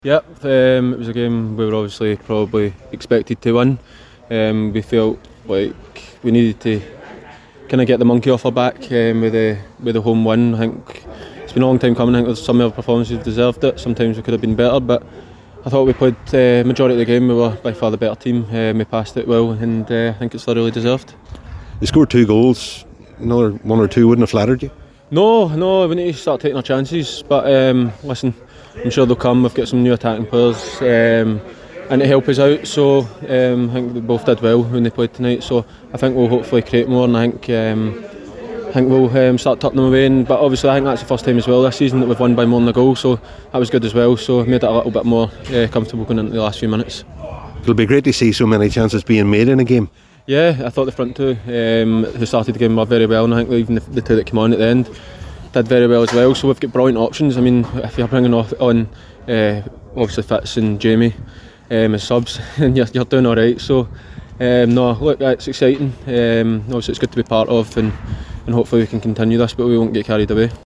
Yep, it was a game we were obviously probably expected to win. We felt like we needed to kind of get the monkey off our back with the home win. I think it's been a long time coming. I think some of our performances deserved it. Sometimes we could have been better, but I thought we played majority of the game. We were by far the better team. We passed it well, and I think it's thoroughly deserved. You scored 2 goals. Another 1 or 2 wouldn't have flattered you? No, we need to start taking our chances. But listen, I'm sure they'll come. We've got some new attacking players and to help us out. So I think they both did well when they played tonight. So I think we'll hopefully create more, and I think we'll start tucking them away. But obviously, I think that's the first time as well this season that we've won by more than a goal. So that was good as well. So it made it a little bit more comfortable going into the last few minutes. It'll be great to see so many chances being made in a game. Yeah, I thought the front two who started the game were very well, and I think even the two that came on at the end did very well as well. So we've got brilliant options. I mean, if you're bringing on obviously Fitz and Jamie as subs, and you're doing all right. So no, look, it's exciting. Obviously, it's good to be part of, and hopefully we can continue this, but we won't get carried away.